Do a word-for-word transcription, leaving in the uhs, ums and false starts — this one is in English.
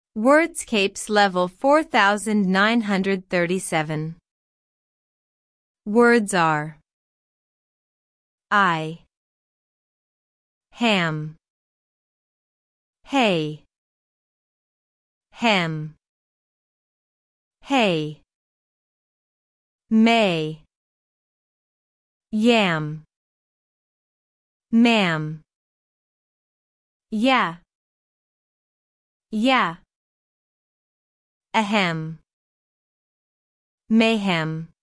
Wordscapes level four thousand nine hundred thirty-seven. Words are I, ham, hey, hem, hey, may, yam, ma'am, yeah, yeah, ahem, mayhem.